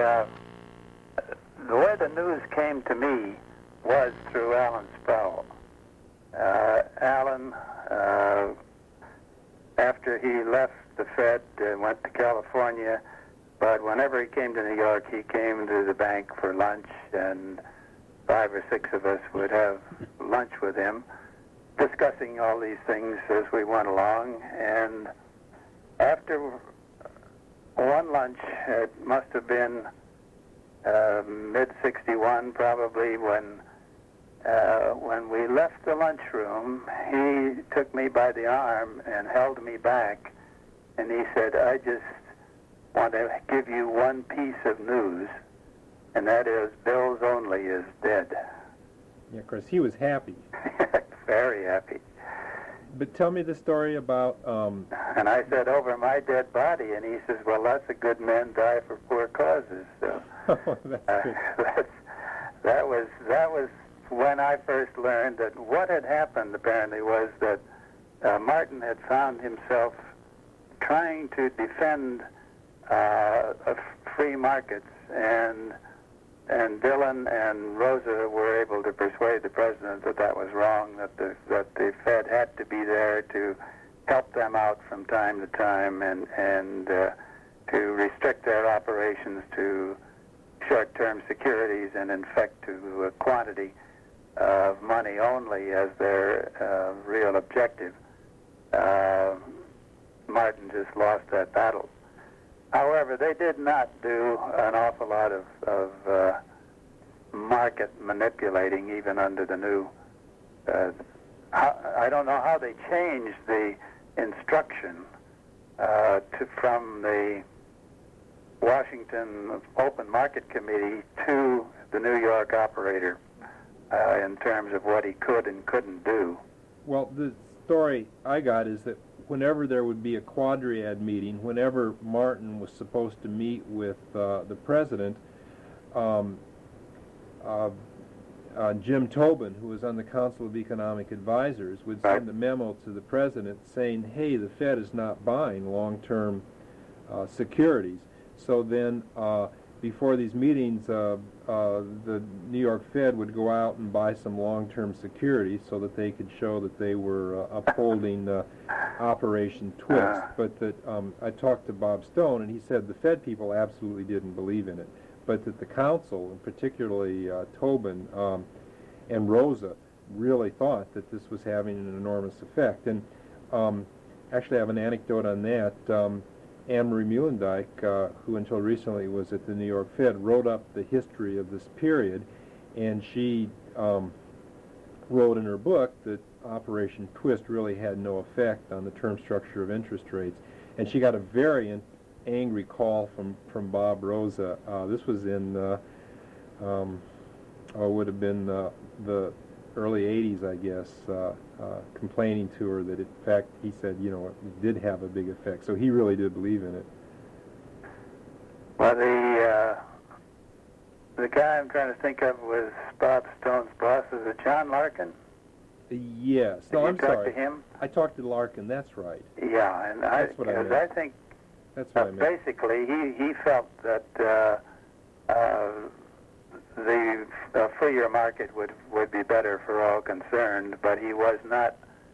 the way the news came to me was through Alan Sproul. Alan, after he left the Fed, went to California, but whenever he came to New York, he came to the bank for lunch, and 5 or 6 of us would have lunch with him, discussing all these things as we went along. And after one lunch, it must have been mid-'61 probably, when we left the lunchroom, he took me by the arm and held me back, and he said, "I just want to give you one piece of news, and that is Bills Only is dead." Yeah, of course, he was happy. Very happy. But tell me the story about... And I said, "Over my dead body," and he says, "Well, lots of good men die for poor causes." So oh, that's good. that was when I first learned that what had happened apparently was that Martin had found himself trying to defend free markets, and Dillon and Rosa were able to persuade the president that that was wrong, that the Fed had to be there to help them out from time to time, and to restrict their operations to short-term securities and in fact to a quantity of money only as their real objective. Martin just lost that battle. However, they did not do an awful lot of market manipulating even under the new... I don't know how they changed the instruction from the Washington Open Market Committee to the New York operator in terms of what he could and couldn't do. Well, the story I got is that whenever there would be a quadriad meeting, whenever Martin was supposed to meet with the president, Jim Tobin, who was on the Council of Economic Advisors, would send a memo to the president saying, "Hey, the Fed is not buying long-term securities." So then, before these meetings, the New York Fed would go out and buy some long-term securities so that they could show that they were upholding Operation Twist. But that I talked to Bob Stone, and he said the Fed people absolutely didn't believe in it, but that the Council, and particularly Tobin and Rosa, really thought that this was having an enormous effect. And actually, I have an anecdote on that. Anne-Marie Muhlendyke, who until recently was at the New York Fed, wrote up the history of this period, and she wrote in her book that Operation Twist really had no effect on the term structure of interest rates. And she got a very angry call from Bob Rosa. This was in, would have been the early 80s, I guess, complaining to her that, in fact, he said, it did have a big effect. So he really did believe in it. Well, the guy I'm trying to think of was Bob Stone's boss. Is it John Larkin? Yes. Did you talk to him? I talked to Larkin. That's right. Yeah, and that's what I meant. I think that's what I meant. Basically he felt that the freer market would be better for all concerned, but he was not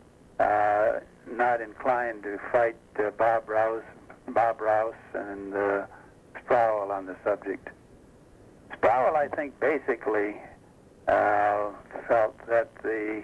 inclined to fight Bob Rouse and Sproul on the subject. Sproul, I think, basically felt that the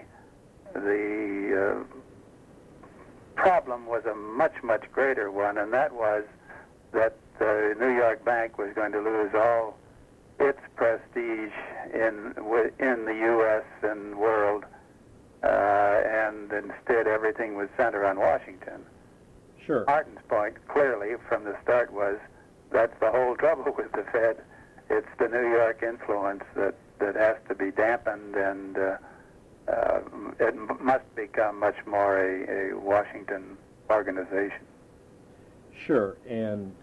problem was a much greater one, and that was that the New York Bank was going to lose all its prestige in the U.S. and world, and instead everything was centered on Washington. Sure. Martin's point clearly from the start was that's the whole trouble with the Fed. It's the New York influence that has to be dampened, and it must become much more a Washington organization. Sure, and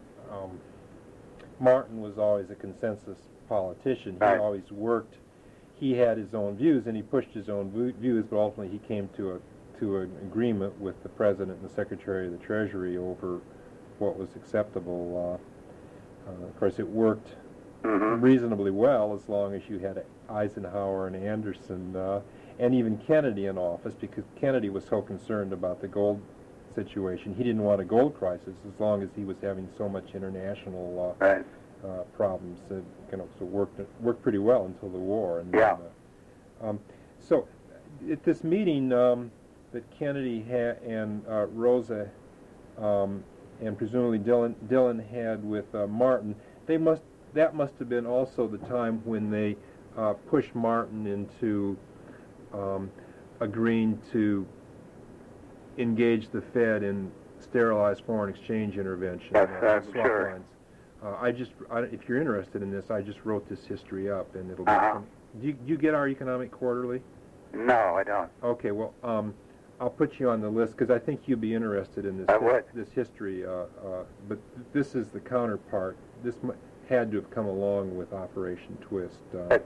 Martin was always a consensus politician. He always worked. He had his own views, and he pushed his own views, but ultimately he came to an agreement with the President and the Secretary of the Treasury over what was acceptable Of course, it worked reasonably well as long as you had Eisenhower and Anderson and even Kennedy in office, because Kennedy was so concerned about the gold situation. He didn't want a gold crisis as long as he was having so much international problems. So it worked pretty well until the war. And then, so at this meeting that Kennedy and Rosa and presumably Dillon had with Martin, that must have been also the time when they pushed Martin into agreeing to engage the Fed in sterilized foreign exchange intervention. Yes, swap sure. lines. If you're interested in this, I just wrote this history up, and it'll be. Do you get our Economic Quarterly? No, I don't. Okay, well, I'll put you on the list because I think you'd be interested in this. I would. This history, but this is the counterpart. This had to have come along with Operation Twist.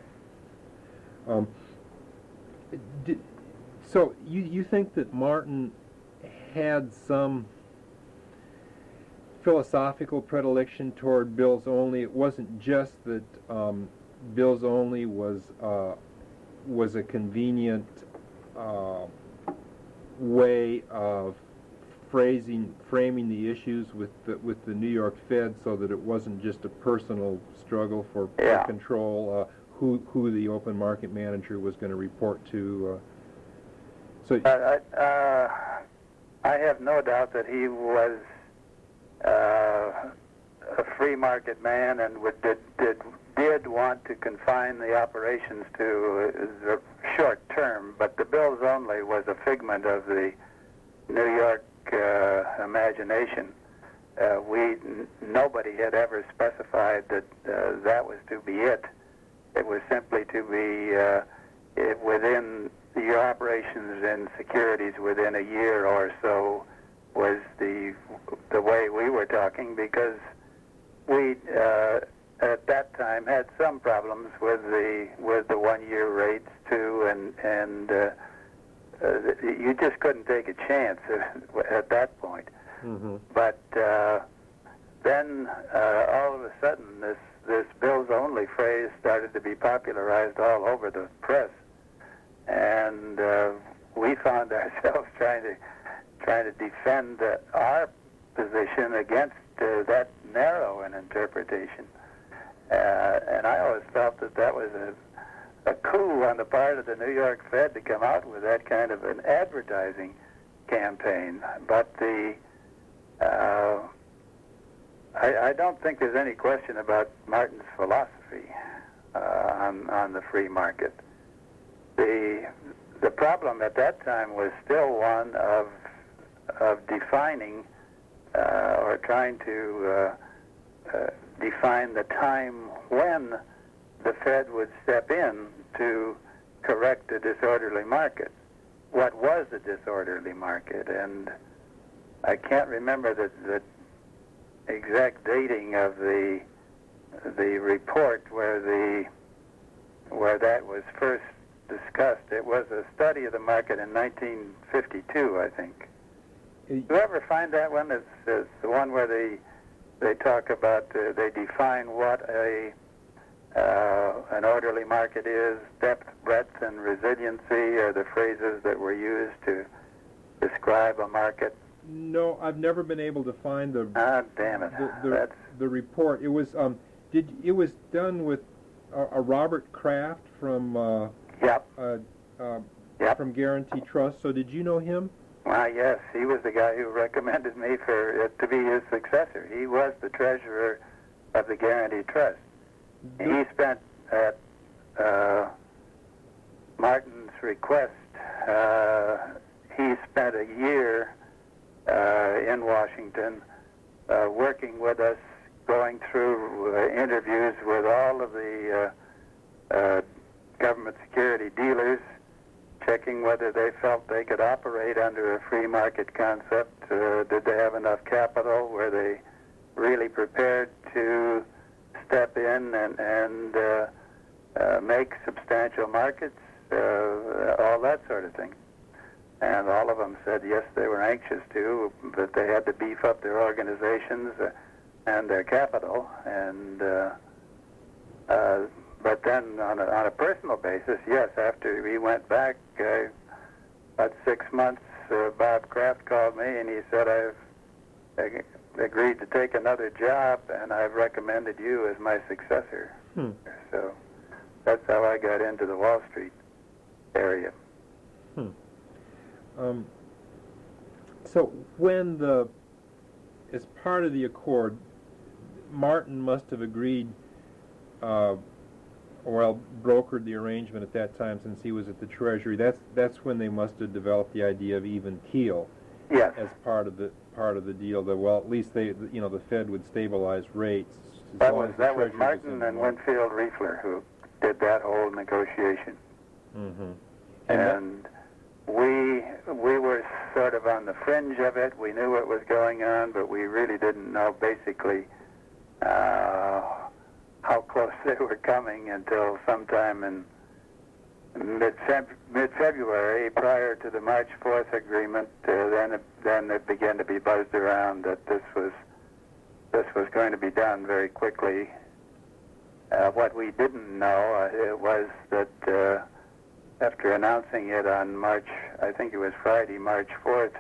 So you think that Martin had some philosophical predilection toward bills only? It wasn't just that bills only was a convenient way of framing the issues with the New York Fed, so that it wasn't just a personal struggle for control, who the open market manager was going to report to. I have no doubt that he was a free market man and did want to confine the operations to the short term, but the bills only was a figment of the New York imagination. Nobody had ever specified that that was to be it. It was simply to be within your operations in securities within a year or so was the way we were talking, because we at that time had some problems with the 1 year rates too, and you just couldn't take a chance at that point. But then all of a sudden this bills only phrase started to be popularized all over the press, and we found ourselves trying to defend our position against that narrow an interpretation. And I always felt that was a coup on the part of the New York Fed to come out with that kind of an advertising campaign. But I don't think there's any question about Martin's philosophy on the free market. The problem at that time was still one of defining or trying to define the time when the Fed would step in to correct a disorderly market. What was a disorderly market? And I can't remember the exact dating of the report where that was first discussed. It was a study of the market in 1952, I think. Do you ever find that one? It's the one where they talk about, they define what an orderly market is. Depth, breadth, and resiliency are the phrases that were used to describe a market. No, I've never been able to find the. Damn it! The report. It was it was done with a Robert Kraft from from Guarantee Trust. So did you know him? Yes, he was the guy who recommended me to be his successor. He was the treasurer of the Guarantee Trust. He spent at Martin's request. He spent a year in Washington working with us, going through interviews with all of the government security dealers, checking whether they felt they could operate under a free market concept. Did they have enough capital? Were they really prepared to step in and make substantial markets? All that sort of thing. And all of them said yes, they were anxious to, but they had to beef up their organizations. and their capital, and but then on a personal basis, yes, after we went back about 6 months, Bob Kraft called me and he said, I've agreed to take another job and I've recommended you as my successor. So that's how I got into the Wall Street area. So when as part of the accord, Martin must have agreed, brokered the arrangement at that time, since he was at the Treasury. That's when they must have developed the idea of even keel. Yes. As part of the deal. That at least the Fed would stabilize rates. That was Martin and Winfield Riefler who did that whole negotiation. Mm-hmm. And we were sort of on the fringe of it. We knew what was going on, but we really didn't know basically how close they were coming until sometime in mid-February, prior to the March 4th agreement. Then it began to be buzzed around that this was going to be done very quickly. What we didn't know it was that after announcing it on March, I think it was Friday, March 4th,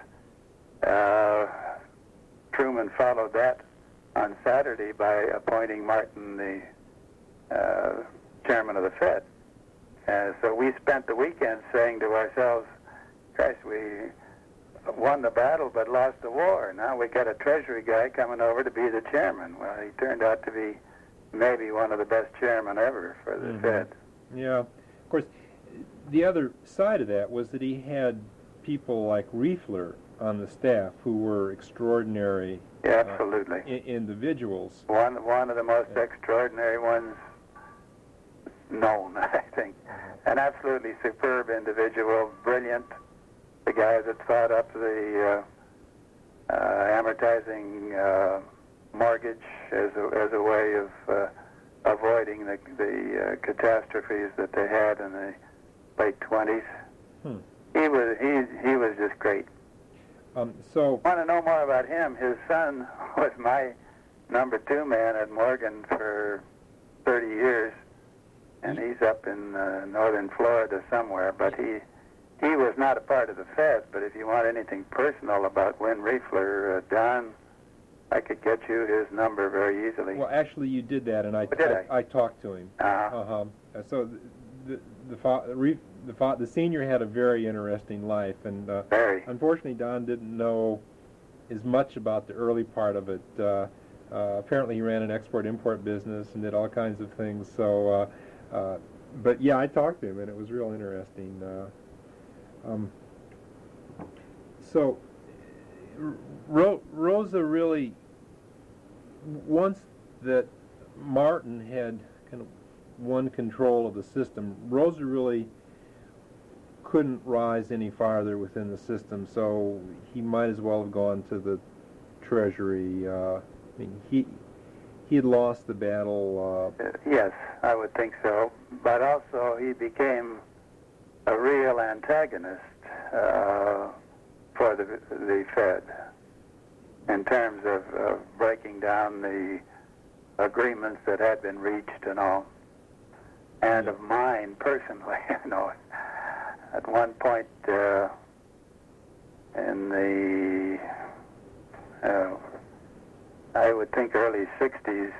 Truman followed that on Saturday by appointing Martin the chairman of the Fed. So we spent the weekend saying to ourselves, Christ, we won the battle but lost the war. Now we got a Treasury guy coming over to be the chairman. Well, he turned out to be maybe one of the best chairmen ever for the Fed. Yeah. Of course, the other side of that was that he had people like Riefler on the staff who were extraordinary absolutely individuals. One of the most extraordinary ones known, I think. An absolutely superb individual, brilliant. The guy that thought up the amortizing mortgage as a way of avoiding the catastrophes that they had in the late 20s. He was just great. So want to know more about him? His son was my number 2 man at Morgan for 30 years, and he's up in northern Florida somewhere. But he was not a part of the Fed. But if you want anything personal about Win Riefler, Don, I could get you his number very easily. Well, actually, you did that, and I talked to him. So the senior had a very interesting life, and unfortunately, Don didn't know as much about the early part of it. Apparently, he ran an export-import business and did all kinds of things. So, but yeah, I talked to him, and it was real interesting. So, Rosa really, once that Martin had kind of won control of the system, Rosa really couldn't rise any farther within the system, so he might as well have gone to the Treasury. I mean, he had lost the battle. Yes, I would think so. But also, he became a real antagonist for the Fed in terms of breaking down the agreements that had been reached and all. And of mine personally, at one point in the, I would think early 60s,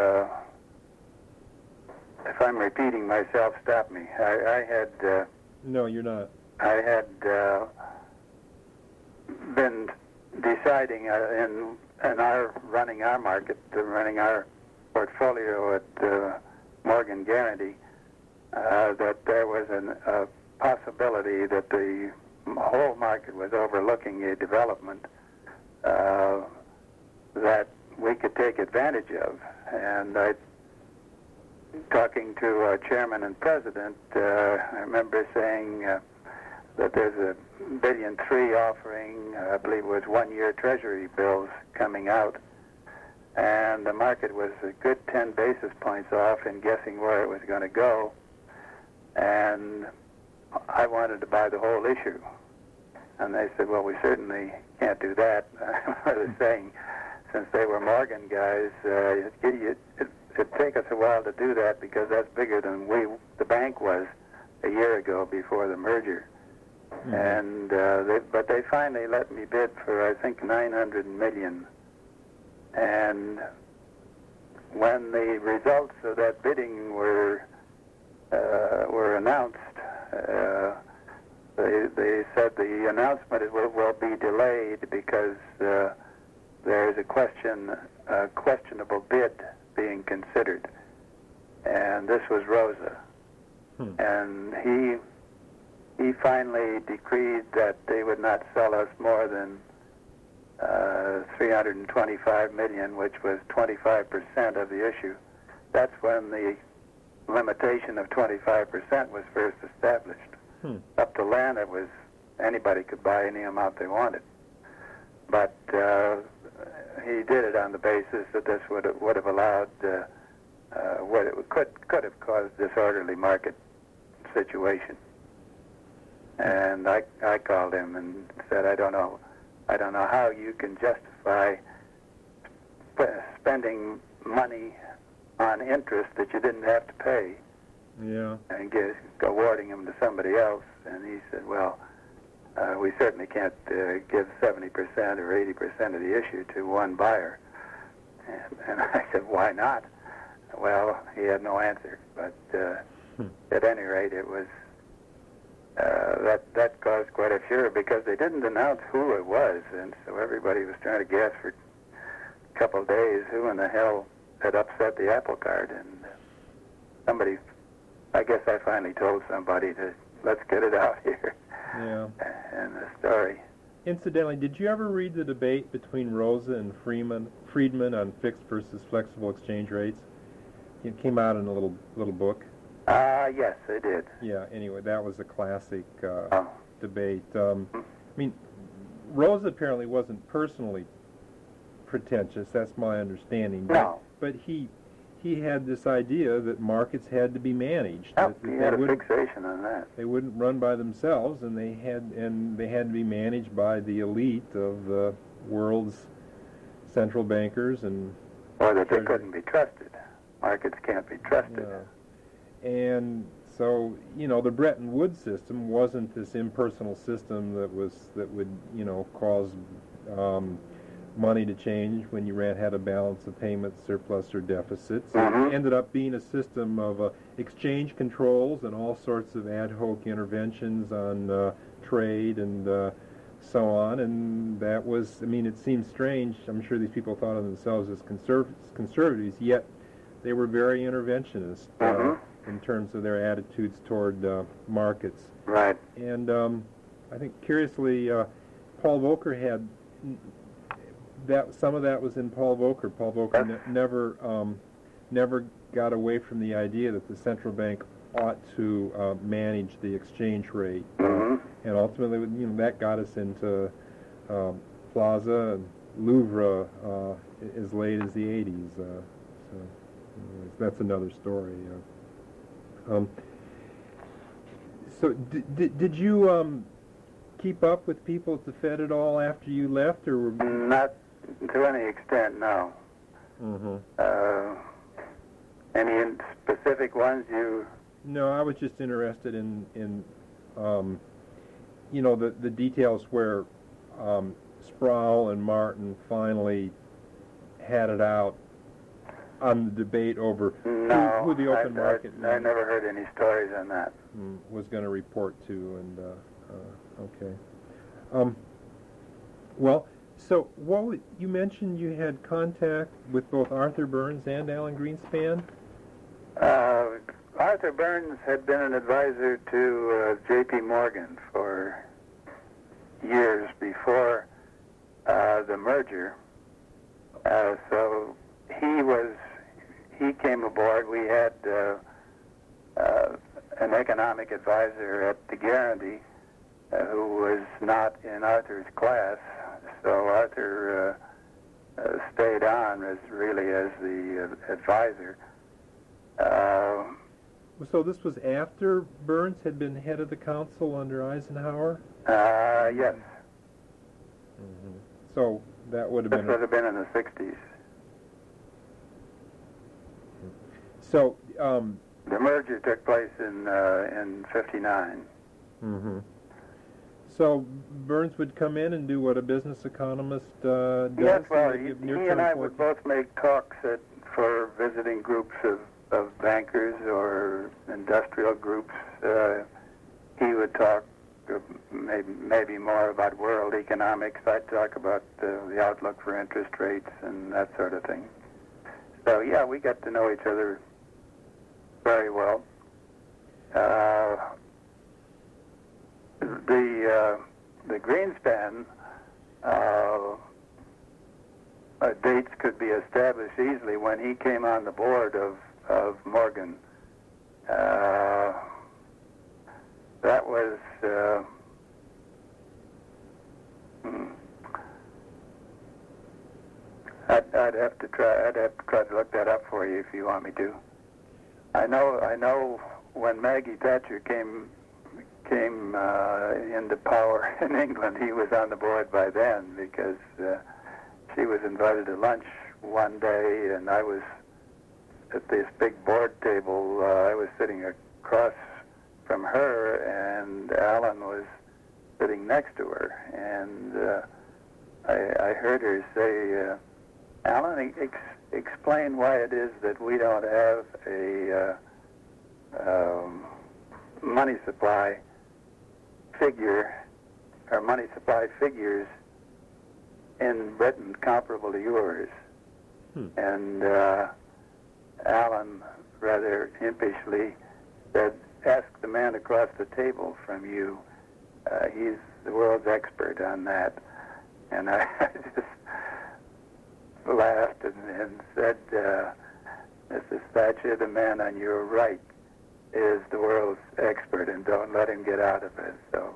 if I'm repeating myself, stop me. I had... no, you're not. I had been deciding in our running our market, running our portfolio at Morgan Guaranty, that there was a possibility that the whole market was overlooking a development that we could take advantage of. And talking to our chairman and president, I remember saying that there's a $1.3 billion offering, I believe it was 1-year Treasury bills coming out, and the market was a good 10 basis points off in guessing where it was going to go, and I wanted to buy the whole issue. And they said, well, we certainly can't do that. I was saying, since they were Morgan guys, it'd take us a while to do that because that's bigger than the bank was a year ago before the merger. Mm-hmm. And but they finally let me bid for, I think, $900 million. And when the results of that bidding were announced, they said the announcement will be delayed because there's a questionable bid being considered, and this was Rosa. And he finally decreed that they would not sell us more than $325 million, which was 25% of the issue. That's when the limitation of 25% was first established. Up to then, it was anybody could buy any amount they wanted. But he did it on the basis that this would have allowed what it could have caused disorderly market situation. And I called him and said, I don't know how you can justify spending money on interest that you didn't have to pay. Yeah. And awarding them to somebody else. And he said, well, we certainly can't give 70% or 80% of the issue to one buyer. And I said, why not? Well, he had no answer. But at any rate, it was that caused quite a furor because they didn't announce who it was, and so everybody was trying to guess for a couple of days who in the hell had upset the apple cart. And somebody, I guess I finally told somebody to let's get it out here. Yeah. And the story. Incidentally, did you ever read the debate between Rosa and Friedman on fixed versus flexible exchange rates? It came out in a little book. Yes, I did. Yeah, anyway, that was a classic debate. I mean, Rosa apparently wasn't personally pretentious, that's my understanding. No. But he had this idea that markets had to be managed. Oh, he had a fixation on that. They wouldn't run by themselves, and they had to be managed by the elite of the world's central bankers and. Or that they couldn't be trusted. Markets can't be trusted. Yeah. And so, the Bretton Woods system wasn't this impersonal system that would, cause money to change when you had a balance of payments, surplus, or deficits. It ended up being a system of exchange controls and all sorts of ad hoc interventions on trade and so on. And that was, it seems strange. I'm sure these people thought of themselves as conservatives, yet they were very interventionist. In terms of their attitudes toward markets. Right. And I think, curiously, Paul Volcker had that. Some of that was in Paul Volcker. Paul Volcker never got away from the idea that the central bank ought to manage the exchange rate. And ultimately, that got us into Plaza and Louvre as late as the 80s. So that's another story. So did you keep up with people at the Fed at all after you left, or not to any extent? No. Any specific ones you? No, I was just interested in the details where Sproul and Martin finally had it out on the debate over who the open market I never heard any stories on that. Was going to report to, and okay. Well, so you mentioned you had contact with both Arthur Burns and Alan Greenspan? Arthur Burns had been an advisor to J.P. Morgan for years before the merger. So he came aboard. We had an economic advisor at the Guarantee who was not in Arthur's class. So Arthur stayed on as the advisor. So this was after Burns had been head of the council under Eisenhower? Yes. So That would have This been. would have been in the 60s. So. The merger took place in '59. Mm-hmm. So Burns would come in and do what a business economist does? Yes, well, give he near-term and I would forecast? both make talks for visiting groups of bankers or industrial groups. He would talk maybe more about world economics. I'd talk about the outlook for interest rates and that sort of thing. So, yeah, we got to know each other very well. The Greenspan dates could be established easily when he came on the board of Morgan. That was I'd have to try to look that up for you if you want me to. I know when Maggie Thatcher came into power in England, he was on the board by then because she was invited to lunch one day, and I was at this big board table. I was sitting across from her, and Alan was sitting next to her, and I heard her say, Alan, explain why it is that we don't have a money supply figure, or money supply figures in Britain comparable to yours. And Alan rather impishly said, ask the man across the table from you. He's the world's expert on that. And I just laughed and said, Mrs. Thatcher, the man on your right is the world's expert, and don't let him get out of it. So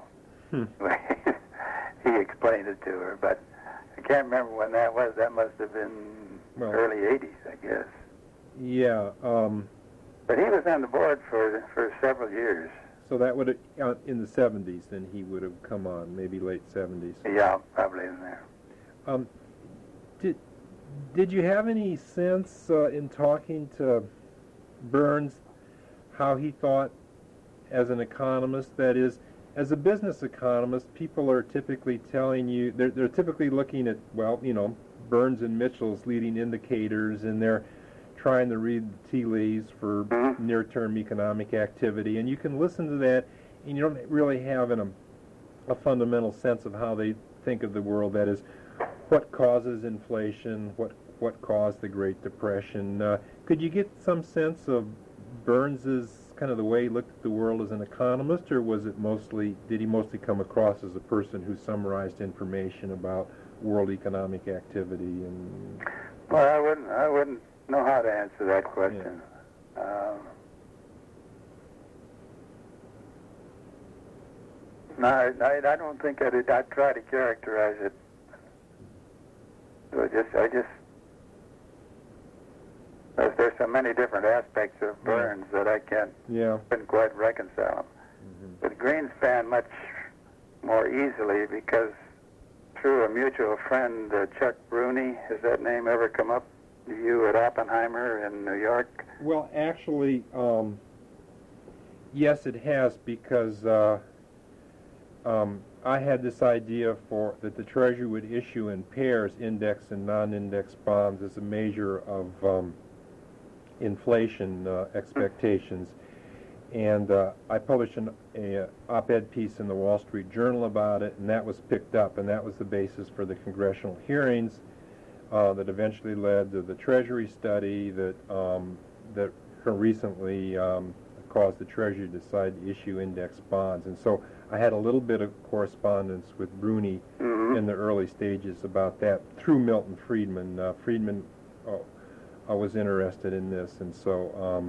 he explained it to her, but I can't remember when that was. That must have been early 80s, I guess. Yeah. But he was on the board for several years. So that would have, in the 70s, then he would have come on, maybe late 70s. Yeah, probably in there. Did you have any sense in talking to Burns how he thought as an economist? That is, as a business economist, people are typically telling you, they're typically looking at, well, you know, Burns and Mitchell's leading indicators, and they're trying to read the tea leaves for near-term economic activity, and you can listen to that, and you don't really have a fundamental sense of how they think of the world. That is, what causes inflation, what caused the Great Depression. Could you get some sense of Burns's kind of the way he looked at the world as an economist, or did he mostly come across as a person who summarized information about world economic activity? And well, I wouldn't know how to answer that question. Yeah. No, I don't think I'd try to characterize it. I just there's so many different aspects of Burns that I couldn't quite reconcile them. With Greenspan much more easily, because through a mutual friend, Chuck Bruni, has that name ever come up to you at Oppenheimer in New York? Well, actually, yes, it has, because I had this idea that the Treasury would issue in pairs index and non-index bonds as a measure of inflation expectations. And I published an op-ed piece in the Wall Street Journal about it, and that was picked up, and that was the basis for the congressional hearings that eventually led to the Treasury study that recently caused the Treasury to decide to issue index bonds. And so I had a little bit of correspondence with Bruni in the early stages about that through Milton Friedman. Friedman was interested in this, and so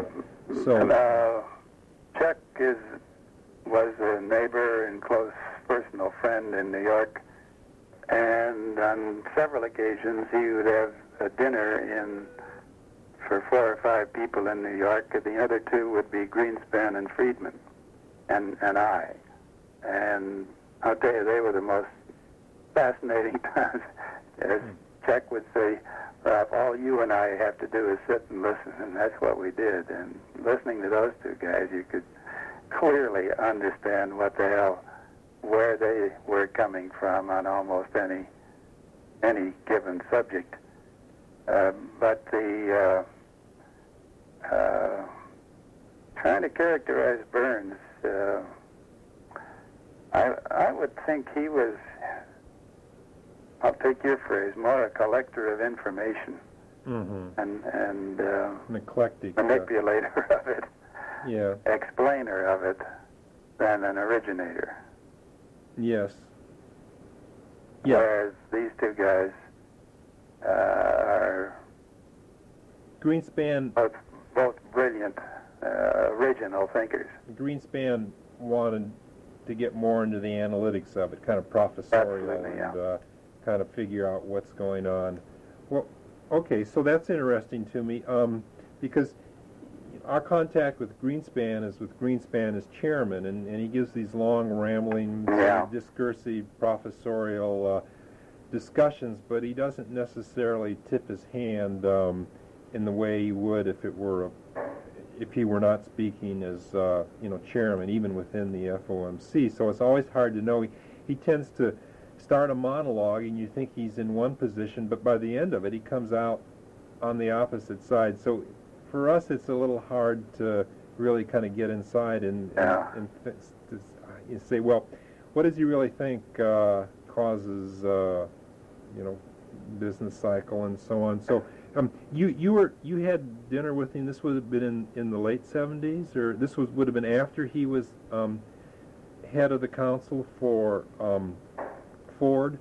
Chuck was a neighbor and close personal friend in New York, and on several occasions he would have a dinner for 4 or 5 people in New York. The other two would be Greenspan and Friedman, and I. And I'll tell you, they were the most fascinating As Chuck would say, all you and I have to do is sit and listen, and that's what we did. And listening to those two guys, you could clearly understand where they were coming from on almost any given subject. But the trying to characterize Burns, I would think he was, I'll take your phrase, more a collector of information and an eclectic manipulator of it, explainer of it, than an originator. Yes. Whereas these two guys are Greenspan both brilliant, original thinkers. Greenspan wanted to get more into the analytics of it, kind of professorial, and kind of figure out what's going on. Well, okay, so that's interesting to me, because our contact with Greenspan is with Greenspan as chairman, and he gives these long, rambling, discursive, professorial discussions, but he doesn't necessarily tip his hand in the way he would if he were not speaking as chairman, even within the FOMC. So it's always hard to know. He tends to start a monologue, and you think he's in one position, but by the end of it, he comes out on the opposite side. So for us, it's a little hard to really kind of get inside and say, well, what does he really think causes business cycle and so on. So you had dinner with him. This would have been in the late 70s, or this would have been after he was head of the council for Ford.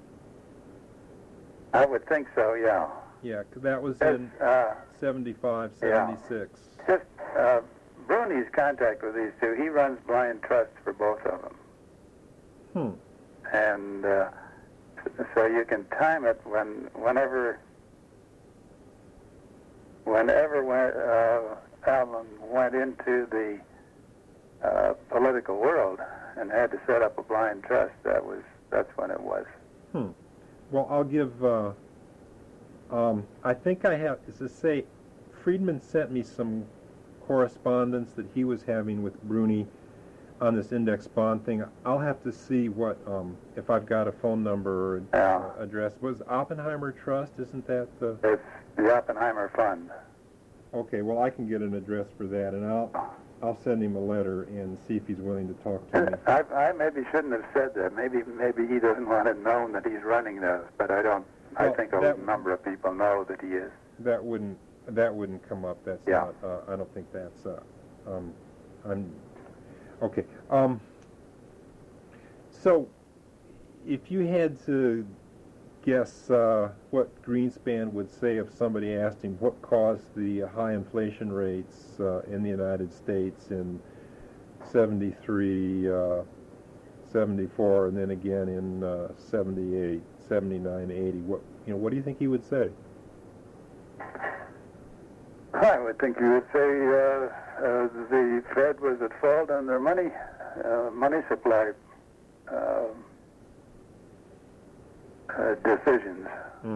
I would think so. Yeah. Yeah, 'cause that was in 75, 76. Just Bruni's contact with these two. He runs blind trust for both of them. And so you can time it whenever Allen went into the political world and had to set up a blind trust. That's when it was. Well, I'll give. I think I have to say, Friedman sent me some correspondence that he was having with Bruni on this index bond thing. I'll have to see what if I've got a phone number or address. Was Oppenheimer Trust? Isn't that the? It's the Oppenheimer Fund. Okay, well I can get an address for that, and I'll send him a letter and see if he's willing to talk to me. I maybe shouldn't have said that. Maybe he doesn't want it known that he's running those, but I don't. Well, I think a number of people know that he is. That wouldn't come up. That's not. I don't think that's. Okay. So, if you had to guess what Greenspan would say if somebody asked him what caused the high inflation rates in the United States in 73, 74, and then again in 78, 79, 80, what do you think he would say? I would think he would say the Fed was at fault on their money supply decisions.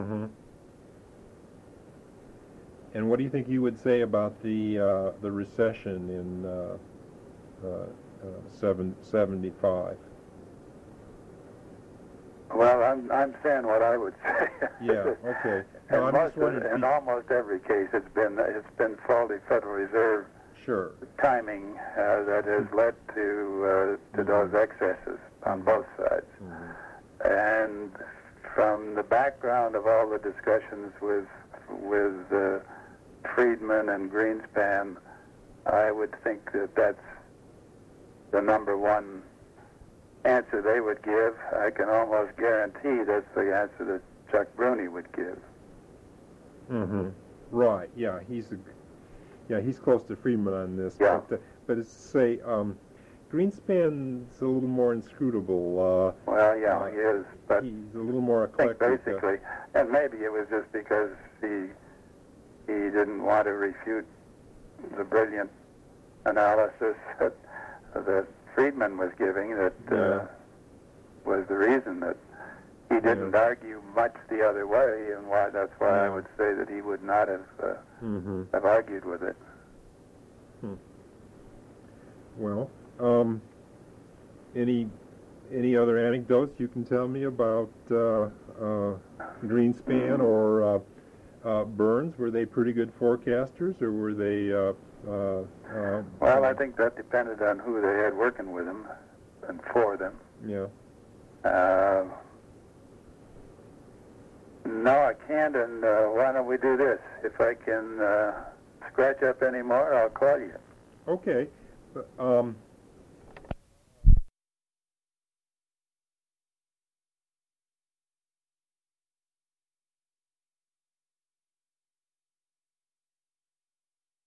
And what do you think he would say about the recession in 75? Well, I'm saying what I would say. Yeah. Okay. No, in almost every case, it's been faulty Federal Reserve timing that has led to those excesses on both sides. And from the background of all the discussions with Friedman and Greenspan, I would think that that's the number one answer they would give. I can almost guarantee that's the answer that Chuck Bruni would give. Right. Yeah. He's close to Friedman on this. Yeah. But it's say Greenspan's a little more inscrutable. Well, yeah, he is. But he's a little more eclectic. I think basically, and maybe it was just because he didn't want to refute the brilliant analysis that Friedman was giving that was the reason that he didn't argue much the other way, and that's why I would say that he would not have have argued with it. Well, any other anecdotes you can tell me about Greenspan or Burns? Were they pretty good forecasters, or were they? Well, I think that depended on who they had working with them and for them. Yeah. No, I can't, and why don't we do this? If I can scratch up any more, I'll call you. Okay.